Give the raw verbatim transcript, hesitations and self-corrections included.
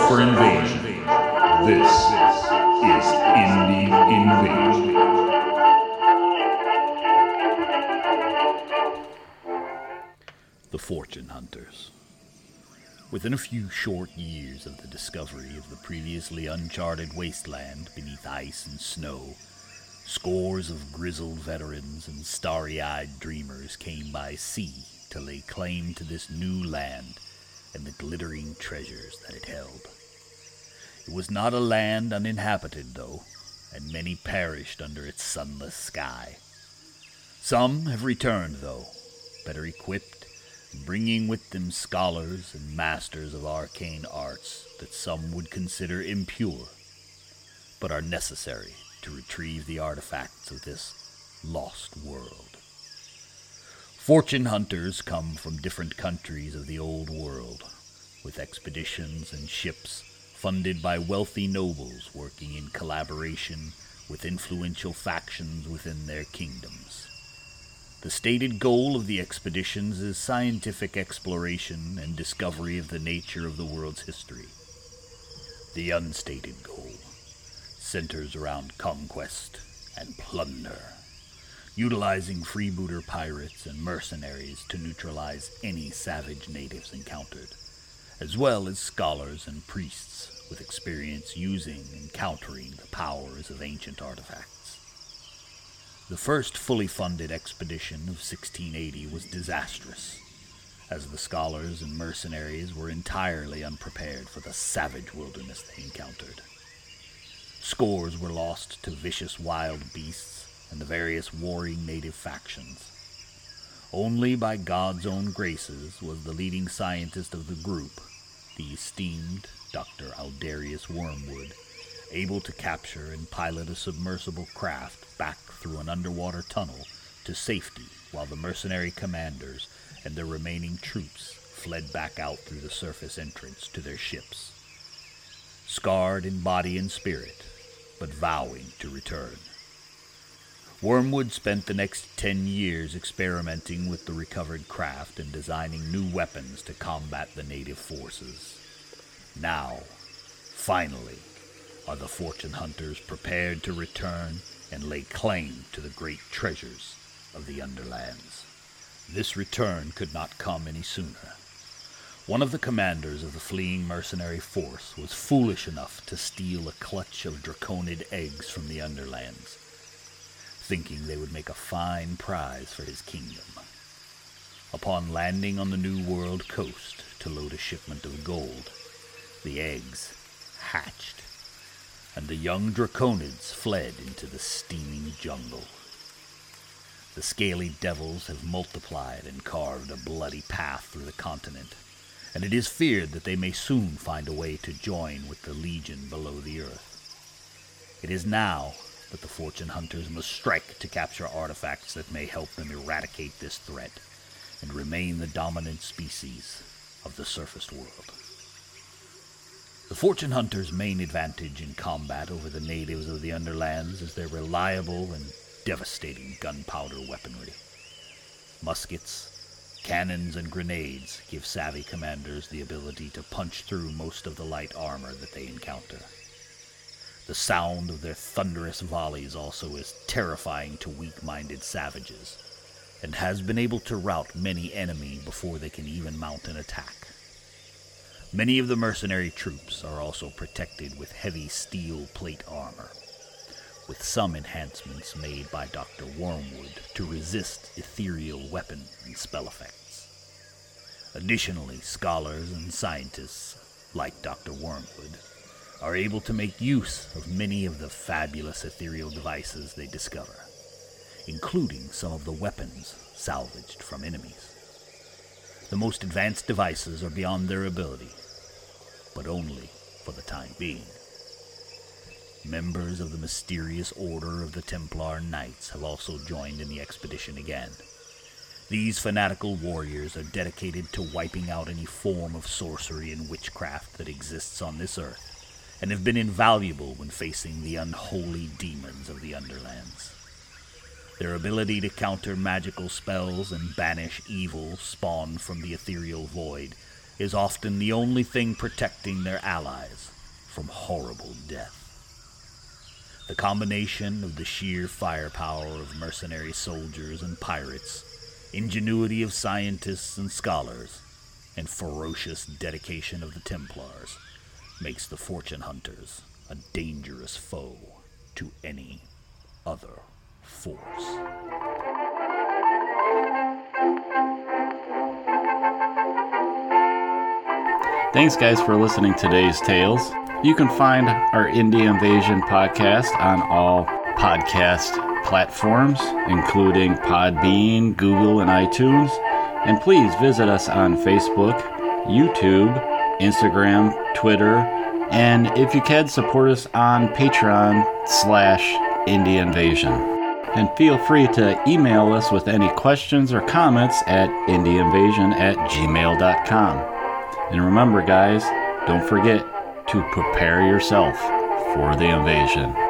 for invasion. This is Indie Invasion. The Fortune Hunters. Within a few short years of the discovery of the previously uncharted wasteland beneath ice and snow, scores of grizzled veterans and starry-eyed dreamers came by sea to lay claim to this new land and the glittering treasures that it held. It was not a land uninhabited, though, and many perished under its sunless sky. Some have returned, though, better equipped, bringing with them scholars and masters of arcane arts that some would consider impure, but are necessary to retrieve the artifacts of this lost world. Fortune hunters come from different countries of the old world, with expeditions and ships funded by wealthy nobles working in collaboration with influential factions within their kingdoms. The stated goal of the expeditions is scientific exploration and discovery of the nature of the world's history. The unstated goal centers around conquest and plunder, utilizing freebooter pirates and mercenaries to neutralize any savage natives encountered, as well as scholars and priests with experience using and countering the powers of ancient artifacts. The first fully funded expedition of sixteen eighty was disastrous, as the scholars and mercenaries were entirely unprepared for the savage wilderness they encountered. Scores were lost to vicious wild beasts and the various warring native factions. Only by God's own graces was the leading scientist of the group, the esteemed Doctor Aldarius Wormwood, able to capture and pilot a submersible craft back through an underwater tunnel to safety while the mercenary commanders and their remaining troops fled back out through the surface entrance to their ships, scarred in body and spirit, but vowing to return. Wormwood spent the next ten years experimenting with the recovered craft and designing new weapons to combat the native forces. Now, finally, are the Fortune Hunters prepared to return and lay claim to the great treasures of the Underlands. This return could not come any sooner. One of the commanders of the fleeing mercenary force was foolish enough to steal a clutch of draconid eggs from the Underlands, thinking they would make a fine prize for his kingdom. Upon landing on the New World coast to load a shipment of gold, the eggs hatched, and the young draconids fled into the steaming jungle. The scaly devils have multiplied and carved a bloody path through the continent, and it is feared that they may soon find a way to join with the Legion below the earth. It is now that the Fortune Hunters must strike to capture artifacts that may help them eradicate this threat and remain the dominant species of the surface world. The Fortune Hunters' main advantage in combat over the natives of the Underlands is their reliable and devastating gunpowder weaponry. Muskets, cannons, and grenades give savvy commanders the ability to punch through most of the light armor that they encounter. The sound of their thunderous volleys also is terrifying to weak-minded savages, and has been able to rout many enemy before they can even mount an attack. Many of the mercenary troops are also protected with heavy steel plate armor, with some enhancements made by Doctor Wormwood to resist ethereal weapon and spell effects. Additionally, scholars and scientists, like Doctor Wormwood, are able to make use of many of the fabulous ethereal devices they discover, including some of the weapons salvaged from enemies. The most advanced devices are beyond their ability, but only for the time being. Members of the mysterious Order of the Templar Knights have also joined in the expedition again. These fanatical warriors are dedicated to wiping out any form of sorcery and witchcraft that exists on this earth, and have been invaluable when facing the unholy demons of the Underlands. Their ability to counter magical spells and banish evil spawned from the ethereal void is often the only thing protecting their allies from horrible death. The combination of the sheer firepower of mercenary soldiers and pirates, ingenuity of scientists and scholars, and ferocious dedication of the Templars makes the Fortune Hunters a dangerous foe to any other force. Thanks, guys, for listening to today's tales. You can find our Indie Invasion podcast on all podcast platforms, including Podbean, Google, and iTunes. And please visit us on Facebook, YouTube, Instagram, Twitter, and if you can, support us on Patreon slash Indie Invasion. And feel free to email us with any questions or comments at indieinvasion at gmail dot com. And remember, guys, don't forget to prepare yourself for the invasion.